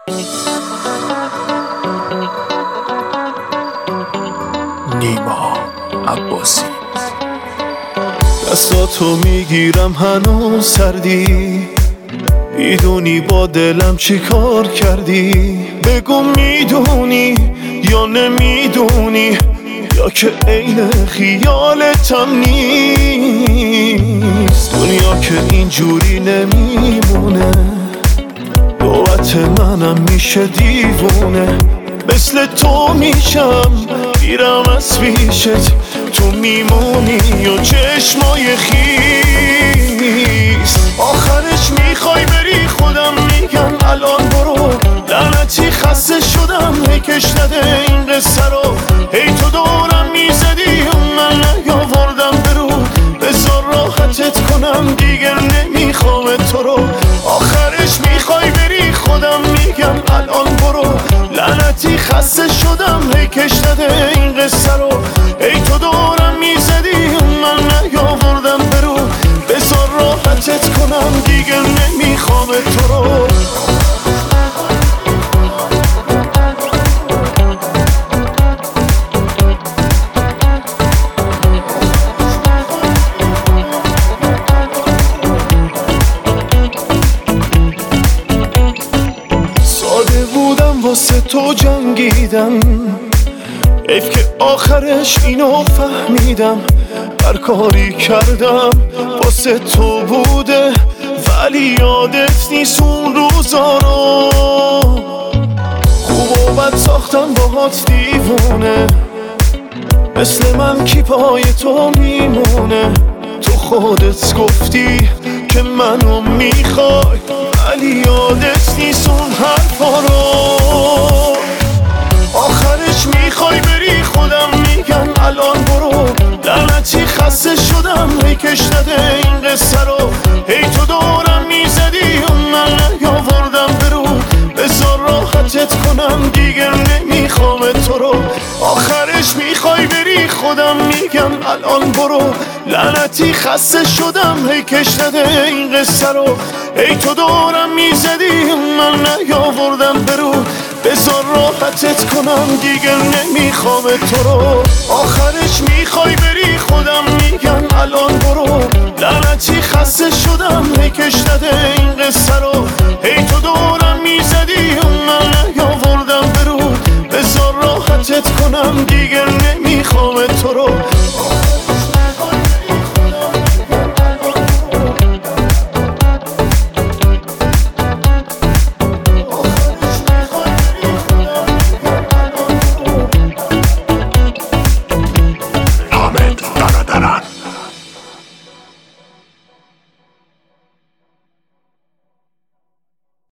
نیما عباسی. دستاتو میگیرم هنوز سردی، میدونی با دلم چی کار کردی. بگو میدونی یا نمیدونی، یا که عین خیالتم نیست. دنیا که اینجوری نمیمونه، نوبت منم میشه دیوونه. مثل تو میشم میرم از پیشت، تو میمونی و چشمای خیس. آخرش میخوای بری، خودم میگم الان برو. لعنتی خسته شدم، هیکش نده این قصه رو. هی تو دورم میزدی و من نیاوردم برو. بذار راحتت کنم دیگه نمیخوام تو رو. آخرش میخوای بری، خودم میگم الان برو. لعنتی خسته شدم، هیکش نده این قصه رو. ای تو دورم میزدی و من نیاوردم برو. بذار راحتت کنم دیگه نمیخوام تو رو. ساده بودم واسه تو جنگیدم، حیف که آخرش اینو فهمیدم. هر کاری کردم واسه تو بوده، ولی یادت نیست اون روزا رو. خوب و بد ساختم باهات دیوونه، مثل من کی پای تو میمونه. تو خودت گفتی که منو میخوای، ولی یادت نیست اون حرفا رو. آخرش میخوای بری، خودم میگم الان برو. لعنتی خسته شدم، هیکش نده این قصه رو. هی تو دورم میزدی و من نیاوردم برو. بذار راحتت کنم دیگه نمیخوام تو رو. آخرش میخوای بری، خودم میگم الان برو. لعنتی خسته شدم، هیکش نده این قصه رو. هی تو دورم میزدی و من نیاوردم برو. بذار راحتت کنم دیگه نمیخوام تو رو. آخرش میخوای بری، خودم میگم الان برو. لعنتی خسته شدم، هیکش نده این قصه رو. هی تو دورم میزدی و من نیاوردم برو. بذار راحتت کنم دیگه